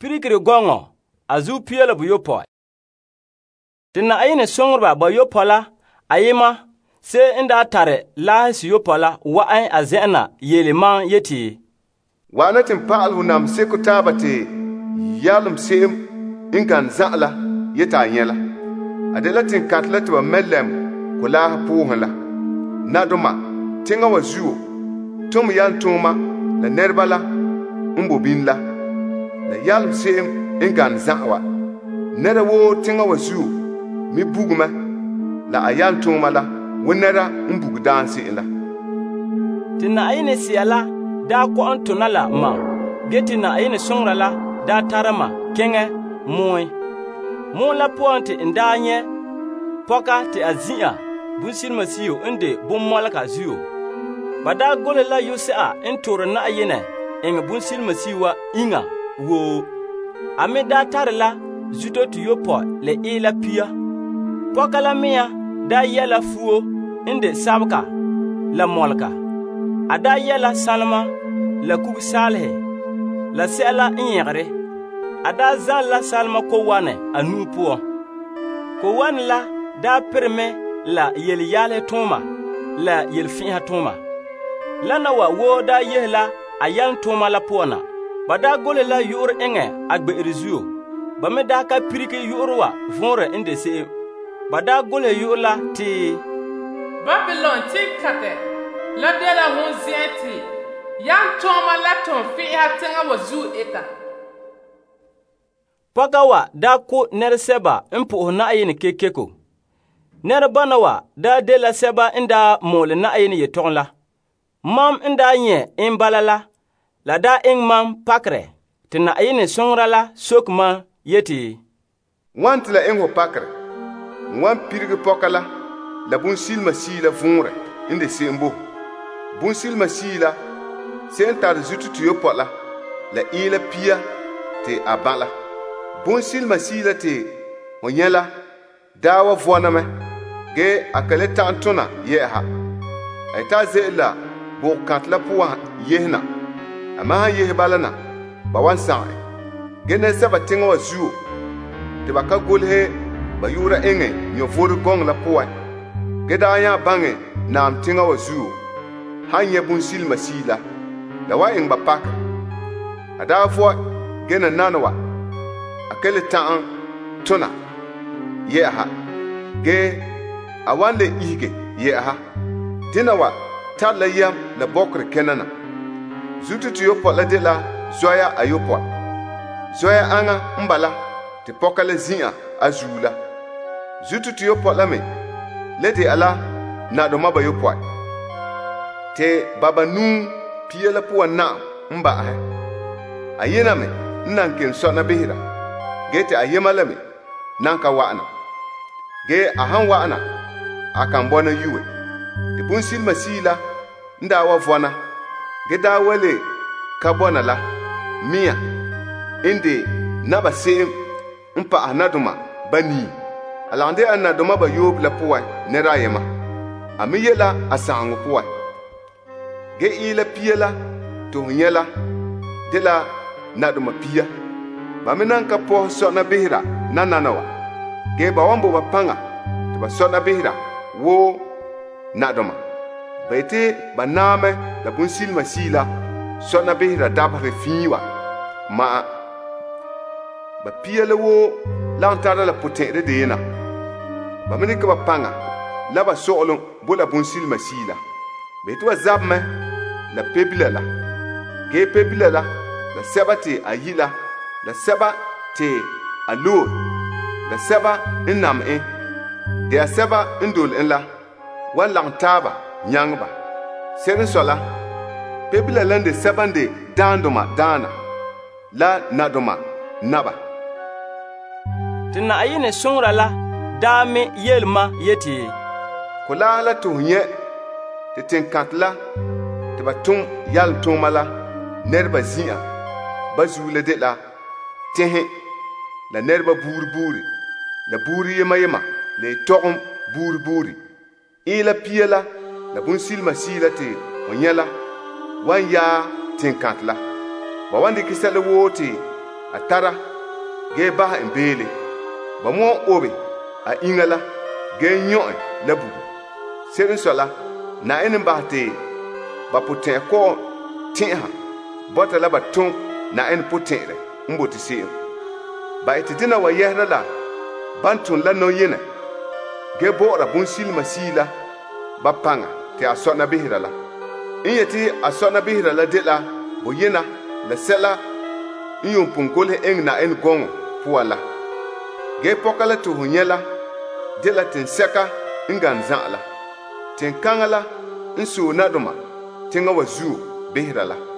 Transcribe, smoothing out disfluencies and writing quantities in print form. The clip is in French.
pirikiri gongo azu piyala bu yopo. Tina ayine songrba ba yopo la ayima se inda tare la si yopo la wa ay azena yeleman yeti. Wana tin paal hunam sekutabate yalum seem ingan za'la yeta nyela. Adela tin katlet wa mellem kula puhla. Naduma tinga wa zuo. Tum yan tuma la nerbala umbobin la. La yalum seem ingan za'wa. Nera wo tinga wa zuo mi buguma la ayan tuma la wonera umbug dansi la. Tina ayine siyala da ko antuna la ma geti na ayine songra la da tarama kenge moy mon la pointe ndanye poka te azia bunsil masiyo inde bum malaka ziyo bada gole la yusa entor na ayine en bunsil masiwa inga wo ame da tarla zuto tu yopo le ila pia poka la mia da yela fuo inde sabka la molka ada yela salma la kug salhe la sela nyegre ada zan la salma ko wane anu po ko wan la da perme la yel yale toma la yel fiha toma la na wa wo da yehla ayan toma la pona bada gole la yur enge agbe rizuo ba me da ka pirike yurwa vonre inde se bada gole yula ti Babylon ti kate la de la hun zienti yan toma la ton fi hatenga wazu eta pagawa da ko ner seba mpo na ayini kekeko ner banawa da de la seba inda mole na ayini yetonla mam inda nye imbalala la da ingmam pakre tina ayini songrala sokma yeti wantla engo pakre wan pirge pokala la bun silma sila vunre inde sembo bun silma sila sentar zututu yopola la ila pia te abala bun silma sila te onyela dawa voname ge akale tantuna yeha aita zela bo katla puwa yehna ama yeh balana bawan sa'i gene saba tinga wa zuo te baka golhe bayura enge nyofuru gong la puwa geda ya bange na tinga wa zuo hanye bun silma sila la wa ingba pak adafo gena nanwa akele ta'an tuna yeha ge awande ige yeha dinawa tala yam la bokre kenana zututu yopo la de la zoya ayopo zoya anga mbala te pokale zia azula zututu yopo la me lede ala na do maba yopo te baba nu piela puwa na mba he ayena me nankin sona behira gete ayema la me nanka waana ge ahan waana akan bona yuwe te bun silma sila nda wa vona ge da wale kabona la mia inde naba sem mpa anaduma bani alande anaduma ba yob la puwa ne rayema amiyela asangu puwa ge ila piela to nyela de la naduma pia ba menanka po sona behira nananawa ge ba wambo ba panga to ba sona behira wo nadoma baite baname la bun silma sila sona behira dabre fiwa ma ba piele wo lantara la potere de na ba menika ba panga la ba solon bo la bun silma sila baite wa zabme la pebila la ge pebila la la sabate ayila la sabate alo la saba inam e de saba indol en la wala taba nyangba sen sola pebila lande sabande dandoma dana la nadoma naba tina ayine songra la dame yelma yeti kula la tuhye te tenkatla te batum yal tumala nerba zia bazule de la tehe la nerba burburi la buri yema le tokum burburi ila piela la bun silma sila te onyela wanya tenkatla ba wande kisale wote a tara ge ba en beele ba mo obe a ingala ge nyoe la bubu serin sola na en ba te ba putin ko tinha bota la ba ton na en putin mboti se ba itidina wa yehra la bantun la no yena ge bora bun silma sila ba panga te asona bihira la inyeti asona bihira la de la bo yena la sela inyum pungole eng na en gongo puala ge pokala tu hunyela de la tin seka ngan zala tin kangala nsu na duma tinga wazu bihira la